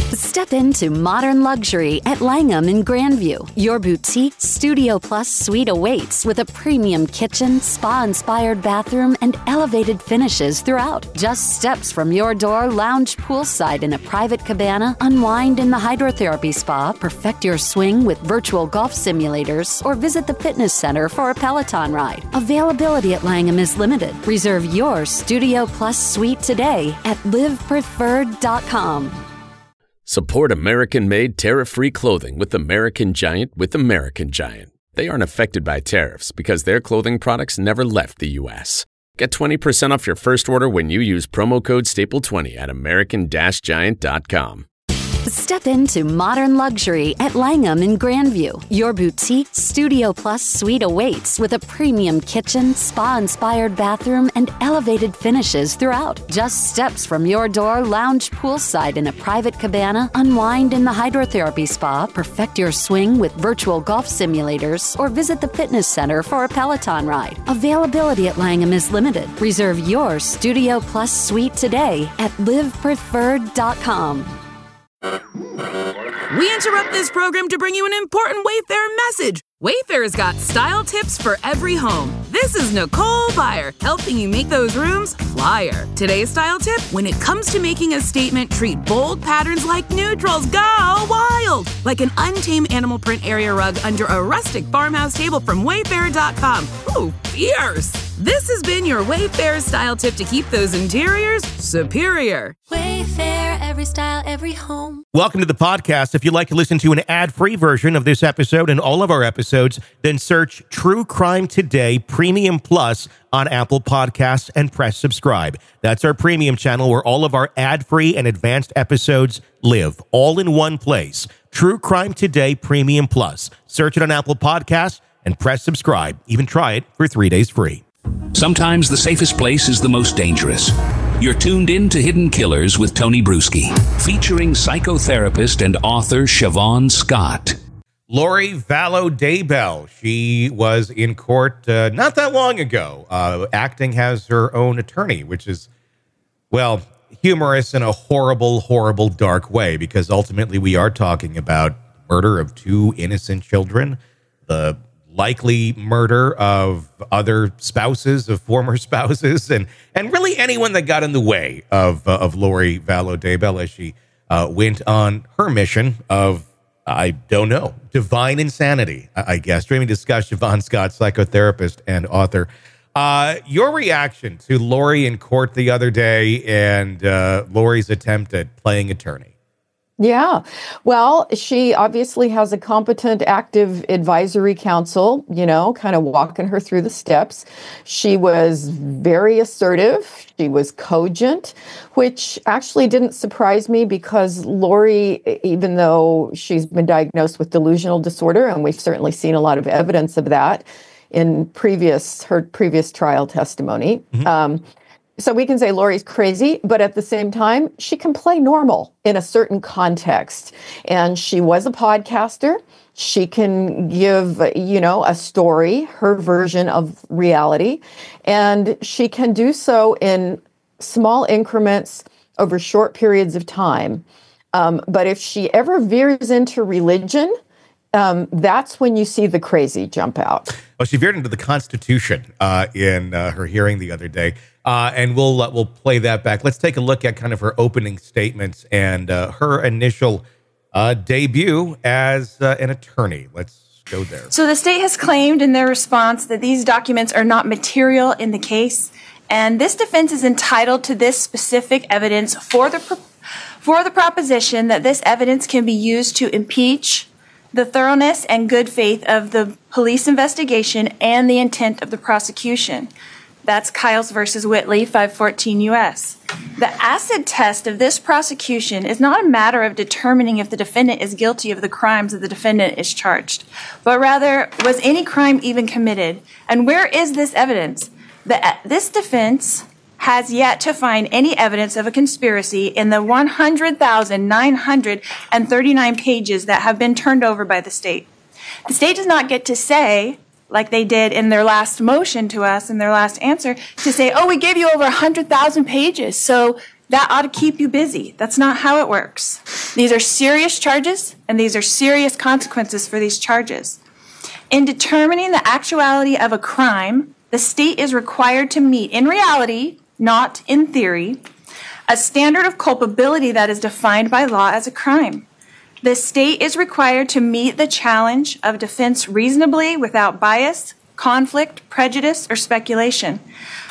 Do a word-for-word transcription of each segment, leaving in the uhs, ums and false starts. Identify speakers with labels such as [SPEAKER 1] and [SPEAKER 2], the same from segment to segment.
[SPEAKER 1] Step into modern luxury at Langham in Grandview. Your boutique Studio Plus suite awaits with a premium kitchen, spa-inspired bathroom, and elevated finishes throughout. Just steps from your door, lounge poolside in a private cabana, unwind in the hydrotherapy spa, perfect your swing with virtual golf simulators, or visit the fitness center for a Peloton ride. Availability at Langham is limited. Reserve your Studio Plus suite today at live preferred dot com.
[SPEAKER 2] Support American-made tariff-free clothing with American Giant with American Giant. They aren't affected by tariffs because their clothing products never left the U S. Get twenty percent off your first order when you use promo code staple twenty at american dash giant dot com.
[SPEAKER 1] Step into modern luxury at Langham in Grandview. Your boutique Studio Plus suite awaits with a premium kitchen, spa-inspired bathroom, and elevated finishes throughout. Just steps from your door, lounge poolside in a private cabana, unwind in the hydrotherapy spa, perfect your swing with virtual golf simulators, or visit the fitness center for a Peloton ride. Availability at Langham is limited. Reserve your Studio Plus suite today at live preferred dot com.
[SPEAKER 3] We interrupt this program to bring you an important Wayfair message. Wayfair's got style tips for every home. This is Nicole Byer, helping you make those rooms flyer. Today's style tip: when it comes to making a statement, treat bold patterns like neutrals. Go wild! Like an untamed animal print area rug under a rustic farmhouse table from wayfair dot com. Ooh, fierce! This has been your Wayfair style tip to keep those interiors superior.
[SPEAKER 4] Wayfair, every style, every home.
[SPEAKER 5] Welcome to the podcast. If you'd like to listen to an ad-free version of this episode and all of our episodes, then search True Crime Today Premium Plus on Apple Podcasts and press subscribe. That's our premium channel where all of our ad-free and advanced episodes live, all in one place. True Crime Today Premium Plus. Search it on Apple Podcasts and press subscribe. Even try it for three days free.
[SPEAKER 6] Sometimes the safest place is the most dangerous. You're tuned in to Hidden Killers with Tony Bruschi, featuring psychotherapist and author Siobhan Scott.
[SPEAKER 5] Lori Vallow Daybell. She was in court uh, not that long ago, uh, acting as her own attorney, which is, well, humorous in a horrible, horrible, dark way, because ultimately we are talking about murder of two innocent children, the likely murder of other spouses, of former spouses, and and really anyone that got in the way of uh, of Lori Vallow Daybell as she uh, went on her mission of, I don't know, divine insanity, I, I guess. Dreaming discuss Siobhan Scott, psychotherapist and author. Uh, your reaction to Lori in court the other day and uh, Lori's attempt at playing attorney?
[SPEAKER 7] Yeah. Well, she obviously has a competent, active advisory council, you know, kind of walking her through the steps. She was very assertive. She was cogent, which actually didn't surprise me because Lori, even though she's been diagnosed with delusional disorder, and we've certainly seen a lot of evidence of that in previous, her previous trial testimony, mm-hmm. um, So we can say Lori's crazy, but at the same time, she can play normal in a certain context. And she was a podcaster. She can give, you know, a story, her version of reality. And she can do so in small increments over short periods of time. Um, but if she ever veers into religion, um, that's when you see the crazy jump out.
[SPEAKER 5] Well, she veered into the Constitution uh, in uh, her hearing the other day. Uh, and we'll uh, we'll play that back. Let's take a look at kind of her opening statements and uh, her initial uh, debut as uh, an attorney. Let's go there.
[SPEAKER 8] So the state has claimed in their response that these documents are not material in the case, and this defense is entitled to this specific evidence for the pro- for the proposition that this evidence can be used to impeach the thoroughness and good faith of the police investigation and the intent of the prosecution. That's Kyles versus Whitley, five fourteen U S. The acid test of this prosecution is not a matter of determining if the defendant is guilty of the crimes that the defendant is charged, but rather, was any crime even committed? And where is this evidence? The, this defense has yet to find any evidence of a conspiracy in the one hundred thousand nine hundred thirty-nine pages that have been turned over by the state. The state does not get to say, like they did in their last motion to us, in their last answer, to say, oh, we gave you over one hundred thousand pages, so That ought to keep you busy. That's not how it works. These are serious charges, and these are serious consequences for these charges. In determining the actuality of a crime, the state is required to meet, in reality, not in theory, a standard of culpability that is defined by law as a crime. The state is required to meet the challenge of defense reasonably without bias, conflict, prejudice, or speculation.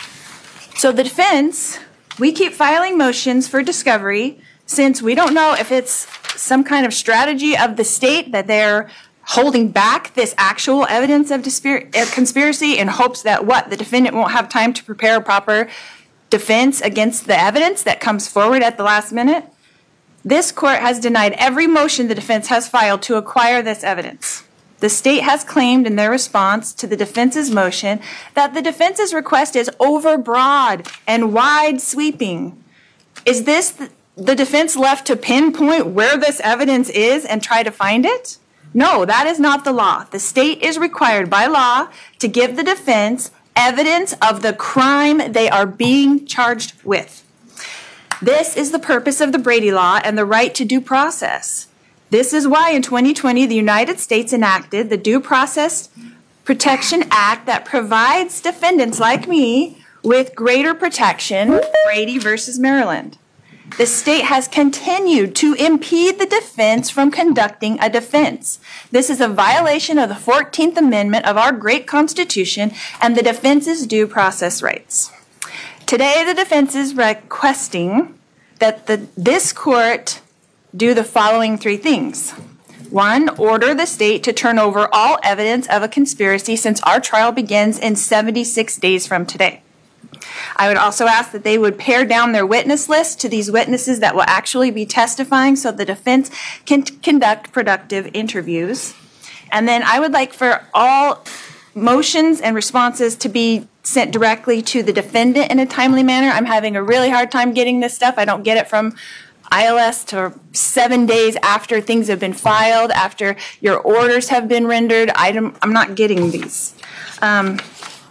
[SPEAKER 8] So the defense, we keep filing motions for discovery since we don't know if it's some kind of strategy of the state that they're holding back this actual evidence of dispir- uh, conspiracy in hopes that what, the defendant won't have time to prepare a proper defense against the evidence that comes forward at the last minute. This court has denied every motion the defense has filed to acquire this evidence. The state has claimed in their response to the defense's motion that the defense's request is overbroad and wide-sweeping. Is this th- the defense left to pinpoint where this evidence is and try to find it? No, that is not the law. The state is required by law to give the defense evidence of the crime they are being charged with. This is the purpose of the Brady Law and the right to due process. This is why in twenty twenty, the United States enacted the Due Process Protection Act that provides defendants like me with greater protection, Brady versus Maryland. The state has continued to impede the defense from conducting a defense. This is a violation of the fourteenth Amendment of our great Constitution and the defense's due process rights. Today, the defense is requesting that the, this court do the following three things. One, order the state to turn over all evidence of a conspiracy since our trial begins in seventy-six days from today. I would also ask that they would pare down their witness list to these witnesses that will actually be testifying so the defense can t- conduct productive interviews. And then I would like for all motions and responses to be sent directly to the defendant in a timely manner. I'm having a really hard time getting this stuff. I don't get it from I L S to seven days after things have been filed, after your orders have been rendered. I'm, I'm not getting these. Um,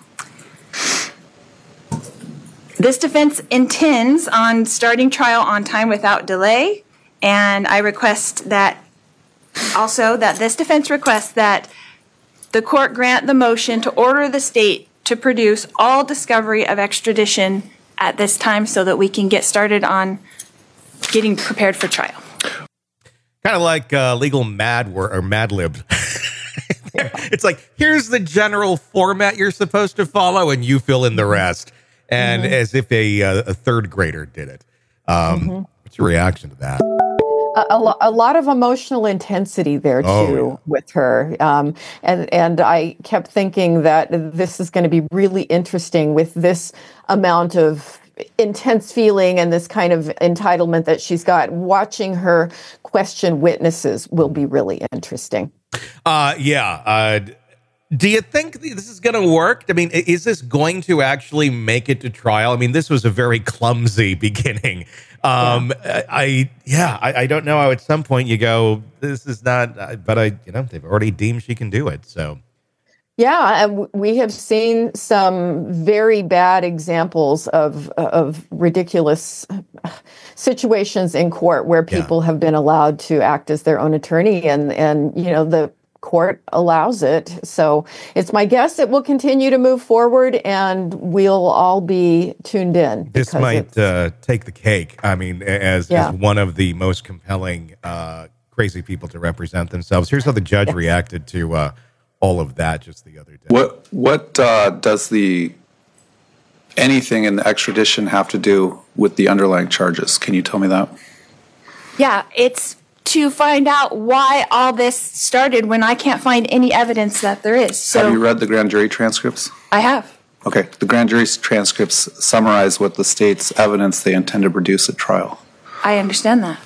[SPEAKER 8] this defense intends on starting trial on time without delay, and I request that also that this defense requests that the court grant the motion to order the state to produce all discovery of extradition at this time so that we can get started on getting prepared for trial.
[SPEAKER 5] Kind of like uh, legal mad wor- or Mad Lib. It's like, here's the general format you're supposed to follow, and you fill in the rest. And mm-hmm. as if a, uh, a third grader did it. Um, mm-hmm. What's your reaction to that?
[SPEAKER 7] A, a, lo- a lot of emotional intensity there, too, oh, yeah. with her. Um, and, and I kept thinking that this is going to be really interesting with this amount of intense feeling and this kind of entitlement that she's got. Watching her question witnesses will be really interesting.
[SPEAKER 5] Uh, yeah. Uh, do you think this is going to work? I mean, is this going to actually make it to trial? I mean, this was a very clumsy beginning. Um, yeah. I, yeah, I, I don't know how at some point you go, this is not, but I, you know, they've already deemed she can do it. So.
[SPEAKER 7] Yeah, and we have seen some very bad examples of of ridiculous situations in court where people yeah. have been allowed to act as their own attorney, and and you know the court allows it. So it's my guess it will continue to move forward, and we'll all be tuned in.
[SPEAKER 5] This might uh, take the cake. I mean, as,
[SPEAKER 7] yeah.
[SPEAKER 5] as one of the most compelling uh, crazy people to represent themselves. Here's how the judge yes. reacted to. Uh, all of that just the other day.
[SPEAKER 9] What what uh, does the anything in the extradition have to do with the underlying charges? Can you tell me that?
[SPEAKER 8] Yeah, it's to find out why all this started when I can't find any evidence that there is. So
[SPEAKER 9] have you read the grand jury transcripts?
[SPEAKER 8] I have.
[SPEAKER 9] Okay, the grand jury transcripts summarize what the state's evidence they intend to produce at trial.
[SPEAKER 8] I understand that.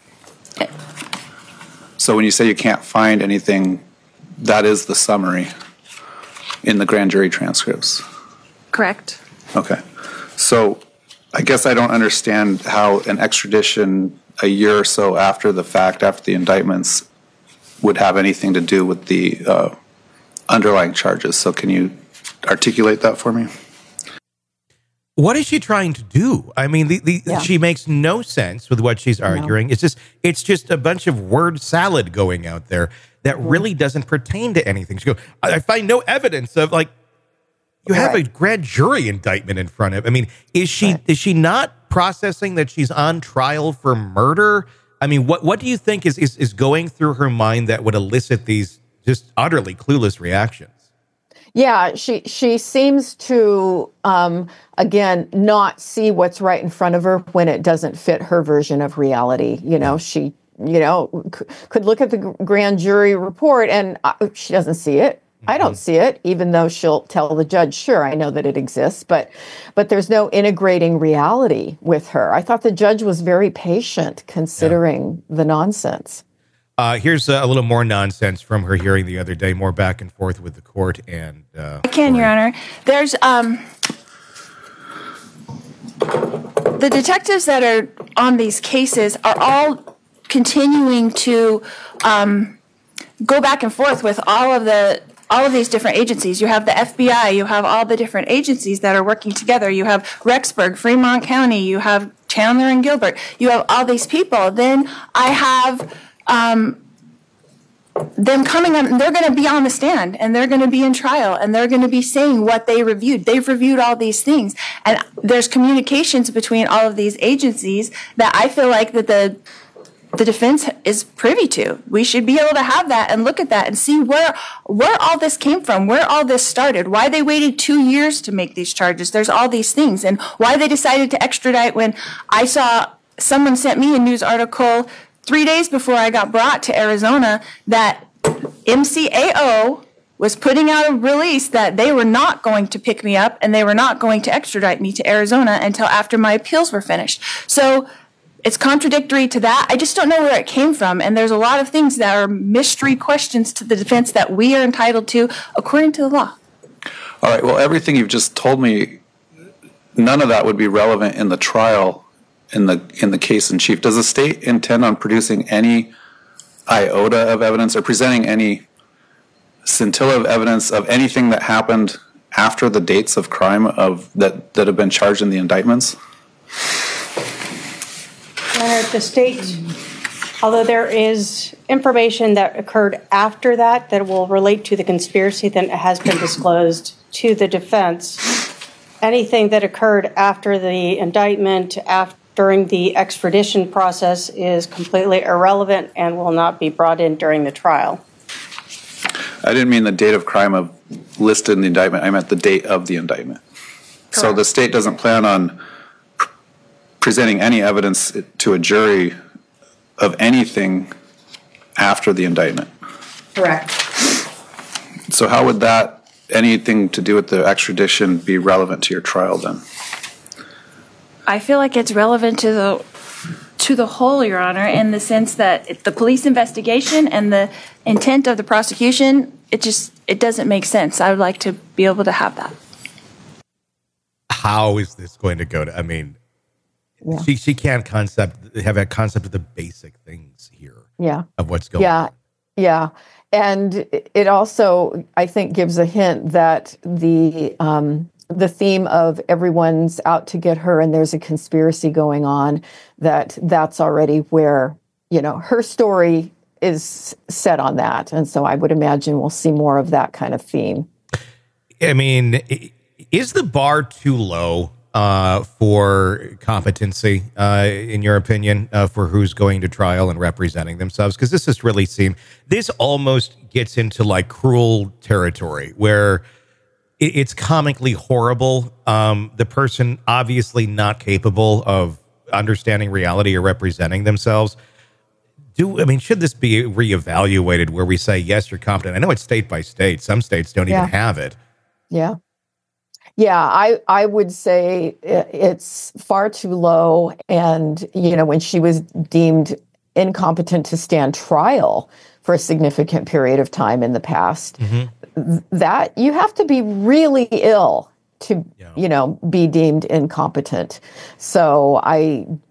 [SPEAKER 9] So when you say you can't find anything, that is the summary in the grand jury transcripts.
[SPEAKER 8] Correct.
[SPEAKER 9] Okay. So I guess I don't understand how an extradition a year or so after the fact, after the indictments, would have anything to do with the uh, underlying charges. So can you articulate that for me?
[SPEAKER 5] What is she trying to do? I mean, the, the yeah. she makes no sense with what she's arguing. No. It's just it's just a bunch of word salad going out there that mm-hmm. really doesn't pertain to anything. She goes, I find no evidence of, like, you have right. a grand jury indictment in front of. I mean, is she right. is she not processing that she's on trial for murder? I mean, what what do you think is is is going through her mind that would elicit these just utterly clueless reactions?
[SPEAKER 7] Yeah, she she seems to, um, again, not see what's right in front of her when it doesn't fit her version of reality. You know, she, you know, c- could look at the grand jury report and uh, she doesn't see it. Mm-hmm. I don't see it, even though she'll tell the judge, sure, I know that it exists, but but there's no integrating reality with her. I thought the judge was very patient considering yeah. the nonsense.
[SPEAKER 5] Uh, here's a little more nonsense from her hearing the other day, more back and forth with the court. And uh,
[SPEAKER 8] I can, Your Honor. There's um, the detectives that are on these cases are all continuing to um, go back and forth with all of the all of these different agencies. You have the F B I, you have all the different agencies that are working together. You have Rexburg, Fremont County, you have Chandler and Gilbert. You have all these people. Then I have Um, them coming on, they're going to be on the stand and they're going to be in trial and they're going to be saying what they reviewed. They've reviewed all these things. And there's communications between all of these agencies that I feel like that the the defense is privy to. We should be able to have that and look at that and see where where all this came from, where all this started, why they waited two years to make these charges. There's all these things, and why they decided to extradite when I saw someone sent me a news article three days before I got brought to Arizona that M C A O was putting out a release that they were not going to pick me up and they were not going to extradite me to Arizona until after my appeals were finished. So it's contradictory to that. I just don't know where it came from. And there's a lot of things that are mystery questions to the defense that we are entitled to according to the law.
[SPEAKER 9] All right. Well, everything you've just told me, none of that would be relevant in the trial in the in the case in chief. Does the state intend on producing any iota of evidence or presenting any scintilla of evidence of anything that happened after the dates of crime of that, that have been charged in the indictments?
[SPEAKER 10] Leonard, the state, although there is information that occurred after that that will relate to the conspiracy that has been disclosed to the defense, anything that occurred after the indictment, after during the extradition process is completely irrelevant and will not be brought in during the trial.
[SPEAKER 9] I didn't mean the date of crime of listed in the indictment. I meant the date of the indictment. Correct. So the state doesn't plan on pr- presenting any evidence to a jury of anything after the indictment.
[SPEAKER 10] Correct.
[SPEAKER 9] So how would that, anything to do with the extradition, be relevant to your trial then?
[SPEAKER 8] I feel like it's relevant to the to the whole, Your Honor, in the sense that the police investigation and the intent of the prosecution, it just it doesn't make sense. I would like to be able to have that.
[SPEAKER 5] How is this going to go to? I mean, yeah. she she can't concept have a concept of the basic things here.
[SPEAKER 7] Yeah,
[SPEAKER 5] of what's going
[SPEAKER 7] yeah.
[SPEAKER 5] on.
[SPEAKER 7] Yeah, and it also I think gives a hint that the. Um, the theme of everyone's out to get her and there's a conspiracy going on, that that's already where, you know, her story is set on that. And so I would imagine we'll see more of that kind of theme.
[SPEAKER 5] I mean, is the bar too low uh, for competency, uh, in your opinion, uh, for who's going to trial and representing themselves? Because this has really seemed, this almost gets into like cruel territory where it's comically horrible. Um, the person obviously not capable of understanding reality or representing themselves. Do I mean, should this be reevaluated where we say, yes, you're competent? I know it's state by state. Some states don't
[SPEAKER 7] yeah.
[SPEAKER 5] even have it.
[SPEAKER 7] Yeah. Yeah, I, I would say it's far too low. And, you know, when she was deemed incompetent to stand trial for a significant period of time in the past, mm-hmm. that you have to be really ill to, yeah. you know, be deemed incompetent. So I,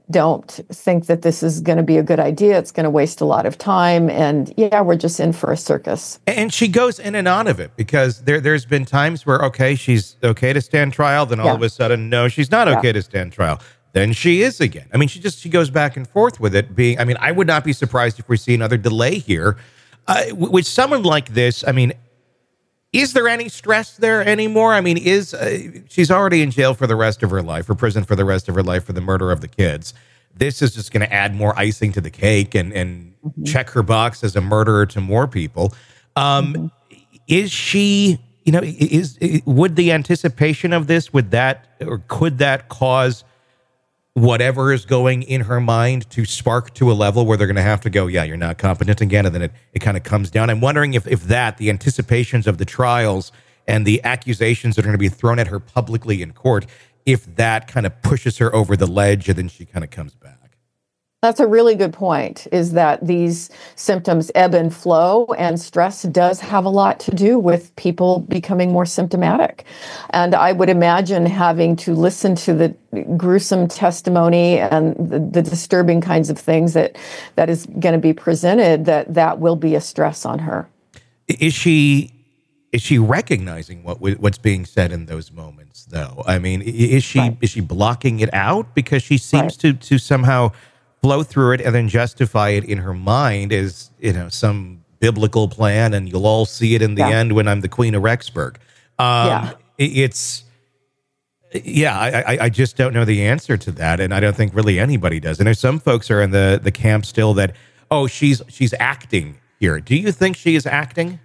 [SPEAKER 7] don't think that this is going to be a good idea. It's going to waste a lot of time. And yeah, we're just in for a circus.
[SPEAKER 5] And she goes in and out of it because there, there's been times where, okay, she's okay to stand trial. Then all
[SPEAKER 7] Yeah.
[SPEAKER 5] of a sudden, no, she's not okay
[SPEAKER 7] Yeah.
[SPEAKER 5] to stand trial. Then she is again. I mean, she just, she goes back and forth with it being, I mean, I would not be surprised if we see another delay here. Uh, w- with someone like this, I mean, is there any stress there anymore? I mean, is uh, she's already in jail for the rest of her life, or prison for the rest of her life for the murder of the kids. This is just going to add more icing to the cake and, and mm-hmm. check her box as a murderer to more people. Um, mm-hmm. Is she, you know, is, is would the anticipation of this, would that, or could that cause whatever is going in her mind to spark to a level where they're going to have to go, yeah, you're not competent again, and then it, it kind of comes down. I'm wondering if, if that, the anticipations of the trials and the accusations that are going to be thrown at her publicly in court, if that kind of pushes her over the ledge and then she kind of comes back.
[SPEAKER 7] That's a really good point, is that these symptoms ebb and flow, and stress does have a lot to do with people becoming more symptomatic. And I would imagine having to listen to the gruesome testimony and the, the disturbing kinds of things that that is going to be presented, that that will be a stress on her.
[SPEAKER 5] Is she is she recognizing what what's being said in those moments, though? I mean, is she right. is she blocking it out because she seems right. to to somehow flow through it and then justify it in her mind as, you know, some biblical plan, and you'll all see it in the yeah. end when I'm the Queen of Rexburg. Um, yeah. It's, yeah, I, I just don't know the answer to that, and I don't think really anybody does. And there's some folks are in the, the camp still that, oh, she's she's acting here. Do you think she is acting?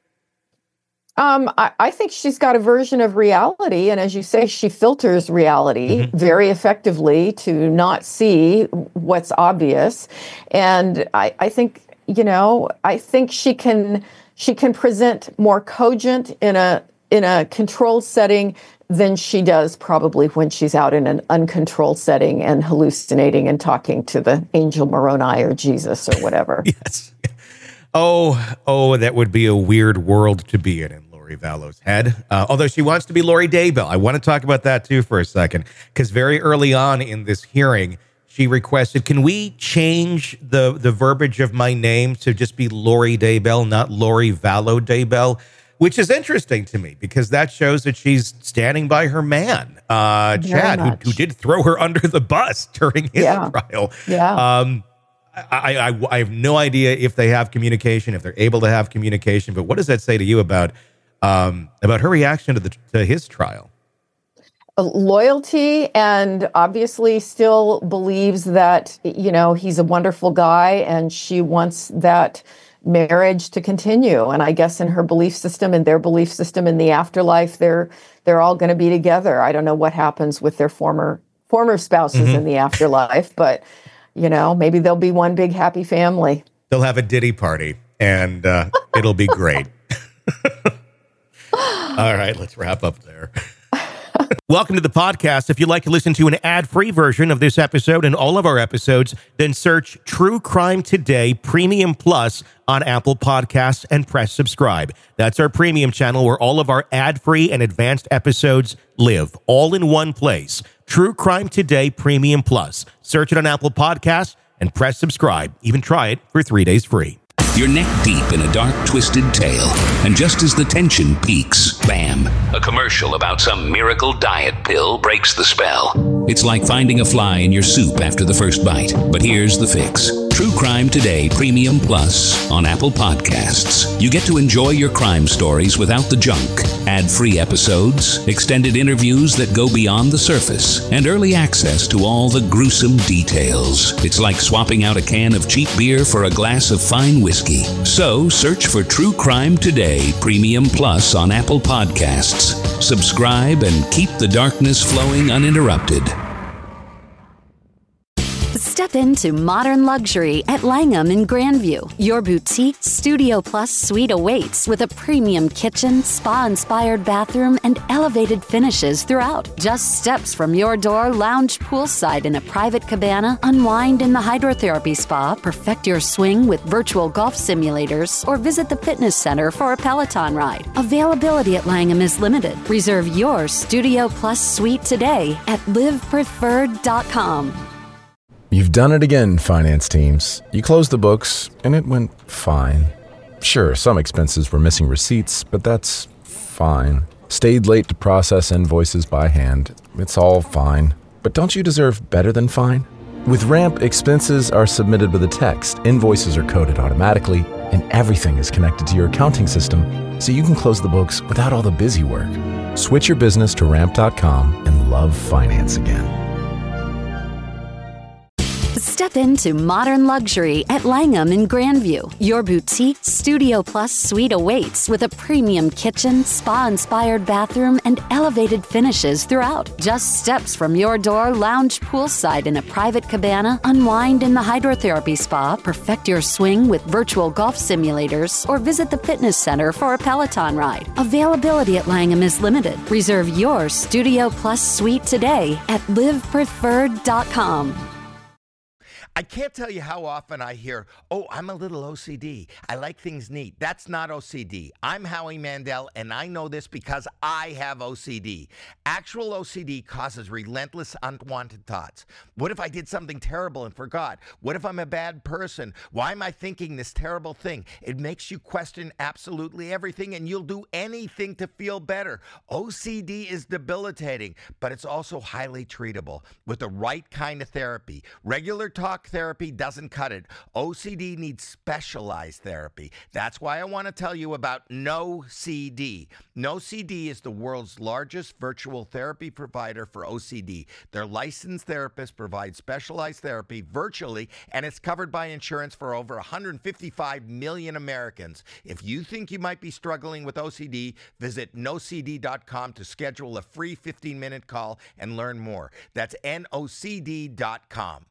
[SPEAKER 7] Um, I, I think she's got a version of reality, and as you say, she filters reality mm-hmm. very effectively to not see what's obvious. And I, I think, you know, I think she can she can present more cogent in a in a controlled setting than she does probably when she's out in an uncontrolled setting and hallucinating and talking to the angel Moroni or Jesus or whatever.
[SPEAKER 5] Yes. Oh, oh, that would be a weird world to be in, in Lori Vallow's head. Uh, although she wants to be Lori Daybell. I want to talk about that, too, for a second, because very early on in this hearing, she requested, can we change the, the verbiage of my name to just be Lori Daybell, not Lori Vallow Daybell, which is interesting to me, because that shows that she's standing by her man, uh, Chad, who, who did throw her under the bus during his
[SPEAKER 7] yeah.
[SPEAKER 5] trial.
[SPEAKER 7] Yeah.
[SPEAKER 5] Um, I, I I have no idea if they have communication, if they're able to have communication. But what does that say to you about um, about her reaction to the to his trial?
[SPEAKER 7] Loyalty, and obviously still believes that, you know, he's a wonderful guy, and she wants that marriage to continue. And I guess in her belief system and their belief system in the afterlife, they're they're all going to be together. I don't know what happens with their former former spouses mm-hmm. in the afterlife, but. You know, maybe there'll be one big happy family.
[SPEAKER 5] They'll have a ditty party, and uh, it'll be great. All right, let's wrap up there. Welcome to the podcast. If you'd like to listen to an ad-free version of this episode and all of our episodes, then search True Crime Today Premium Plus on Apple Podcasts and press subscribe. That's our premium channel where all of our ad-free and advanced episodes live, all in one place. True Crime Today Premium Plus. Search it on Apple Podcasts and press subscribe. Even try it for three days free.
[SPEAKER 6] You're neck deep in a dark, twisted tale, and just as the tension peaks, bam, a commercial about some miracle diet pill breaks the spell. It's like finding a fly in your soup after the first bite. But here's the fix. True Crime Today Premium Plus on Apple Podcasts. You get to enjoy your crime stories without the junk. Ad-free episodes, extended interviews that go beyond the surface, and early access to all the gruesome details. It's like swapping out a can of cheap beer for a glass of fine whiskey. So search for True Crime Today Premium Plus on Apple Podcasts. Subscribe and keep the darkness flowing uninterrupted.
[SPEAKER 1] Step into modern luxury at Langham in Grandview. Your boutique Studio Plus suite awaits with a premium kitchen, spa-inspired bathroom, and elevated finishes throughout. Just steps from your door, lounge poolside in a private cabana, unwind in the hydrotherapy spa, perfect your swing with virtual golf simulators, or visit the fitness center for a Peloton ride. Availability at Langham is limited. Reserve your Studio Plus suite today at live preferred dot com.
[SPEAKER 11] You've done it again, finance teams. You closed the books, and it went fine. Sure, some expenses were missing receipts, but that's fine. Stayed late to process invoices by hand. It's all fine. But don't you deserve better than fine? With Ramp, expenses are submitted with a text, invoices are coded automatically, and everything is connected to your accounting system, so you can close the books without all the busy work. Switch your business to ramp dot com and love finance again.
[SPEAKER 1] Step into modern luxury at Langham in Grandview. Your boutique Studio Plus suite awaits with a premium kitchen, spa-inspired bathroom, and elevated finishes throughout. Just steps from your door, lounge poolside in a private cabana, unwind in the hydrotherapy spa, perfect your swing with virtual golf simulators, or visit the fitness center for a Peloton ride. Availability at Langham is limited. Reserve your Studio Plus suite today at live preferred dot com.
[SPEAKER 12] I can't tell you how often I hear, oh, I'm a little O C D. I like things neat. That's not O C D. I'm Howie Mandel, and I know this because I have O C D. Actual O C D causes relentless, unwanted thoughts. What if I did something terrible and forgot? What if I'm a bad person? Why am I thinking this terrible thing? It makes you question absolutely everything, and you'll do anything to feel better. O C D is debilitating, but it's also highly treatable with the right kind of therapy. Regular talk therapy doesn't cut it. O C D needs specialized therapy. That's why I want to tell you about No C D. No C D is the world's largest virtual therapy provider for O C D. Their licensed therapists provide specialized therapy virtually, and it's covered by insurance for over one hundred fifty-five million Americans. If you think you might be struggling with O C D, visit no c d dot com to schedule a free fifteen-minute call and learn more. That's N O C D dot com.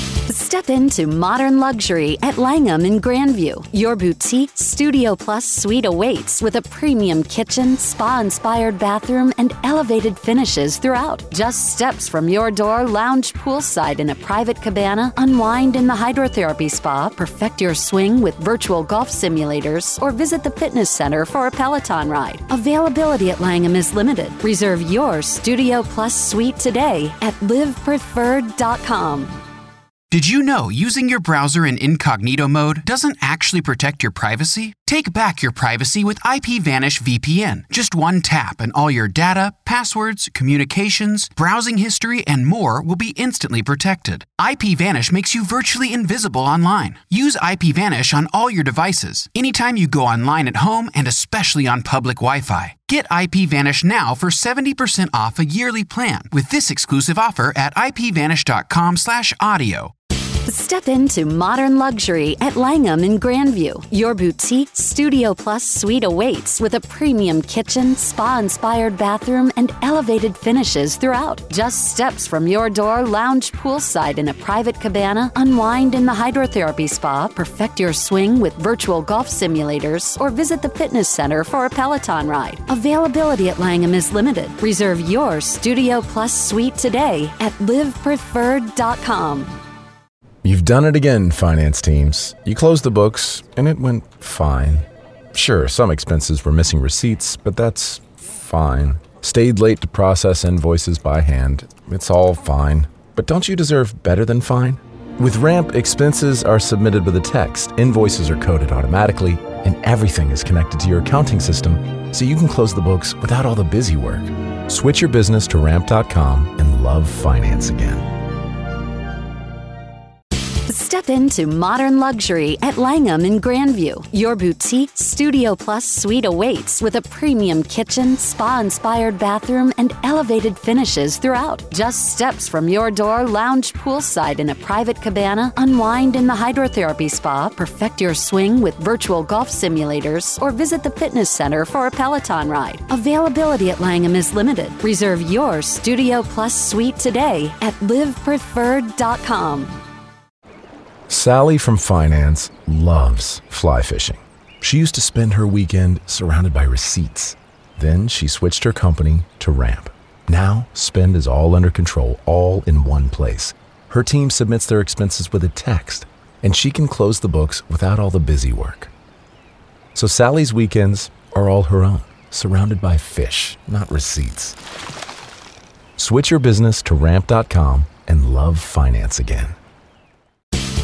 [SPEAKER 1] Step into modern luxury at Langham in Grandview. Your boutique Studio Plus suite awaits with a premium kitchen, spa-inspired bathroom, and elevated finishes throughout. Just steps from your door, lounge poolside in a private cabana, unwind in the hydrotherapy spa, perfect your swing with virtual golf simulators, or visit the fitness center for a Peloton ride. Availability at Langham is limited. Reserve your Studio Plus suite today at live preferred dot com.
[SPEAKER 13] Did you know using your browser in incognito mode doesn't actually protect your privacy? Take back your privacy with IPVanish V P N. Just one tap and all your data, passwords, communications, browsing history, and more will be instantly protected. IPVanish makes you virtually invisible online. Use IPVanish on all your devices, anytime you go online at home and especially on public Wi-Fi. Get IPVanish now for seventy percent off a yearly plan with this exclusive offer at ipvanish dot com slash audio.
[SPEAKER 1] Step into modern luxury at Langham in Grandview. Your boutique Studio Plus suite awaits with a premium kitchen, spa-inspired bathroom, and elevated finishes throughout. Just steps from your door, lounge poolside in a private cabana, unwind in the hydrotherapy spa, perfect your swing with virtual golf simulators, or visit the fitness center for a Peloton ride. Availability at Langham is limited. Reserve your Studio Plus suite today at live preferred dot com.
[SPEAKER 11] You've done it again, finance teams. You closed the books, and it went fine. Sure, some expenses were missing receipts, but that's fine. Stayed late to process invoices by hand. It's all fine. But don't you deserve better than fine? With Ramp, expenses are submitted with a text, invoices are coded automatically, and everything is connected to your accounting system, so you can close the books without all the busy work. Switch your business to ramp dot com and love finance again.
[SPEAKER 1] Step into modern luxury at Langham in Grandview. Your boutique Studio Plus suite awaits with a premium kitchen, spa-inspired bathroom, and elevated finishes throughout. Just steps from your door, lounge poolside in a private cabana, unwind in the hydrotherapy spa, perfect your swing with virtual golf simulators, or visit the fitness center for a Peloton ride. Availability at Langham is limited. Reserve your Studio Plus suite today at live preferred dot com.
[SPEAKER 11] Sally from finance loves fly fishing. She used to spend her weekend surrounded by receipts. Then she switched her company to Ramp. Now, spend is all under control, all in one place. Her team submits their expenses with a text, and she can close the books without all the busy work. So Sally's weekends are all her own, surrounded by fish, not receipts. Switch your business to ramp dot com and love finance again.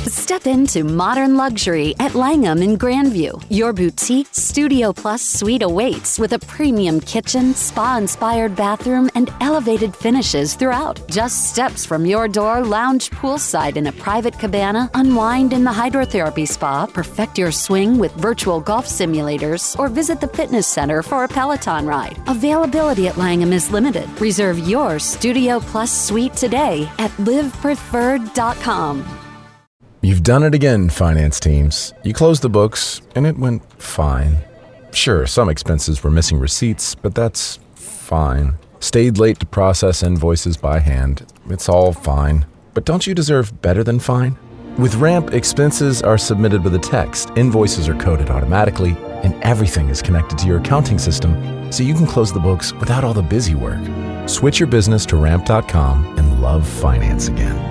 [SPEAKER 1] Step into modern luxury at Langham in Grandview. Your boutique Studio Plus suite awaits with a premium kitchen, spa-inspired bathroom, and elevated finishes throughout. Just steps from your door, lounge poolside in a private cabana, unwind in the hydrotherapy spa, perfect your swing with virtual golf simulators, or visit the fitness center for a Peloton ride. Availability at Langham is limited. Reserve your Studio Plus suite today at live preferred dot com.
[SPEAKER 11] You've done it again, finance teams. You closed the books, and it went fine. Sure, some expenses were missing receipts, but that's fine. Stayed late to process invoices by hand. It's all fine. But don't you deserve better than fine? With Ramp, expenses are submitted with a text, invoices are coded automatically, and everything is connected to your accounting system, so you can close the books without all the busy work. Switch your business to ramp dot com and love finance again.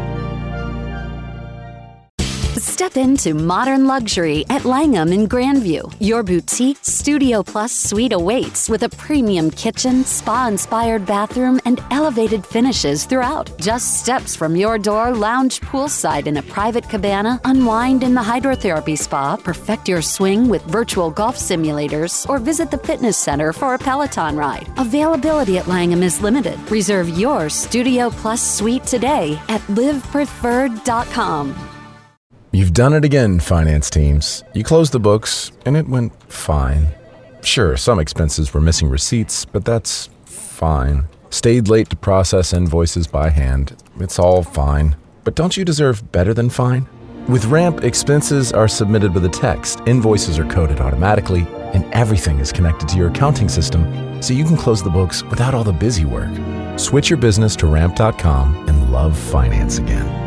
[SPEAKER 1] Step into modern luxury at Langham in Grandview. Your boutique Studio Plus suite awaits with a premium kitchen, spa-inspired bathroom, and elevated finishes throughout. Just steps from your door, lounge poolside in a private cabana, unwind in the hydrotherapy spa, perfect your swing with virtual golf simulators, or visit the fitness center for a Peloton ride. Availability at Langham is limited. Reserve your Studio Plus suite today at live preferred dot com.
[SPEAKER 11] You've done it again, finance teams. You closed the books, and it went fine. Sure, some expenses were missing receipts, but that's fine. Stayed late to process invoices by hand. It's all fine. But don't you deserve better than fine? With Ramp, expenses are submitted with a text, invoices are coded automatically, and everything is connected to your accounting system, so you can close the books without all the busy work. Switch your business to ramp dot com and love finance again.